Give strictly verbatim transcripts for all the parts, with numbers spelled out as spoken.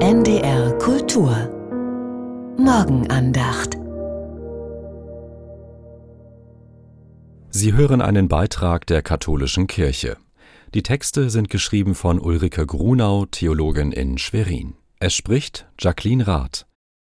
N D R Kultur Morgenandacht. Sie hören einen Beitrag der Katholischen Kirche. Die Texte sind geschrieben von Ulrike Grunau, Theologin in Schwerin. Es spricht Jacqueline Rath.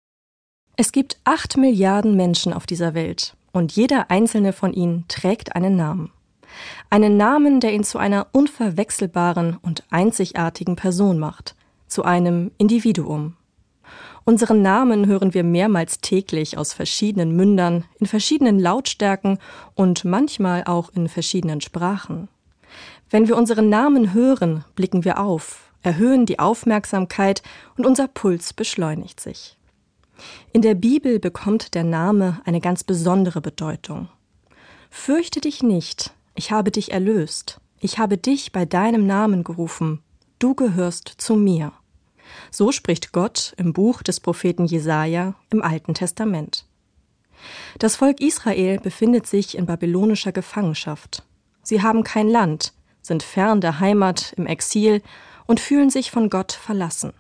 Es gibt acht Milliarden Menschen auf dieser Welt und jeder einzelne von ihnen trägt einen Namen. Einen Namen, der ihn zu einer unverwechselbaren und einzigartigen Person macht, zu einem Individuum. Unseren Namen hören wir mehrmals täglich aus verschiedenen Mündern, in verschiedenen Lautstärken und manchmal auch in verschiedenen Sprachen. Wenn wir unseren Namen hören, blicken wir auf, erhöhen die Aufmerksamkeit und unser Puls beschleunigt sich. In der Bibel bekommt der Name eine ganz besondere Bedeutung. Fürchte dich nicht, ich habe dich erlöst, ich habe dich bei deinem Namen gerufen, du gehörst zu mir. So spricht Gott im Buch des Propheten Jesaja im Alten Testament. Das Volk Israel befindet sich in babylonischer Gefangenschaft. Sie haben kein Land, sind fern der Heimat im Exil und fühlen sich von Gott verlassen.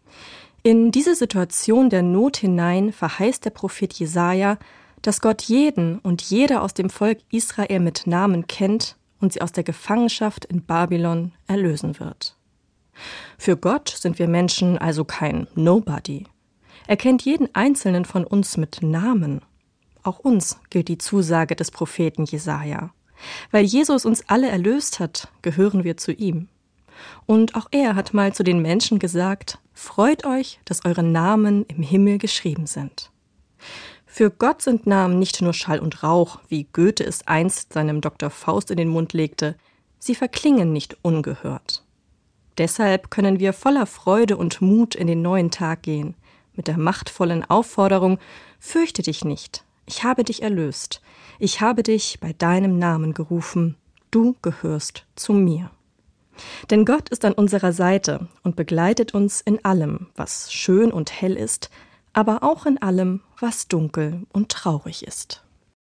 In diese Situation der Not hinein verheißt der Prophet Jesaja, dass Gott jeden und jede aus dem Volk Israel mit Namen kennt und sie aus der Gefangenschaft in Babylon erlösen wird. Für Gott sind wir Menschen also kein Nobody. Er kennt jeden einzelnen von uns mit Namen. Auch uns gilt die Zusage des Propheten Jesaja. Weil Jesus uns alle erlöst hat, gehören wir zu ihm. Und auch er hat mal zu den Menschen gesagt: Freut euch, dass eure Namen im Himmel geschrieben sind. Für Gott sind Namen nicht nur Schall und Rauch, wie Goethe es einst seinem Doktor Faust in den Mund legte. Sie verklingen nicht ungehört. Deshalb können wir voller Freude und Mut in den neuen Tag gehen, mit der machtvollen Aufforderung: Fürchte dich nicht, ich habe dich erlöst, ich habe dich bei deinem Namen gerufen, du gehörst zu mir. Denn Gott ist an unserer Seite und begleitet uns in allem, was schön und hell ist, aber auch in allem, was dunkel und traurig ist.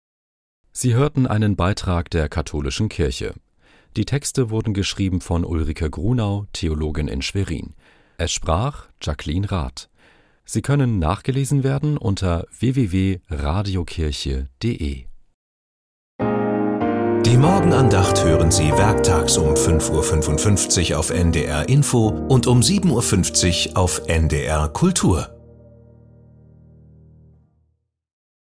Sie hörten einen Beitrag der Katholischen Kirche. Die Texte wurden geschrieben von Ulrike Grunau, Theologin in Schwerin. Es sprach Jacqueline Rath. Sie können nachgelesen werden unter w w w punkt radiokirche punkt d e. Die Morgenandacht hören Sie werktags um fünf Uhr fünfundfünfzig auf N D R Info und um sieben Uhr fünfzig auf N D R Kultur.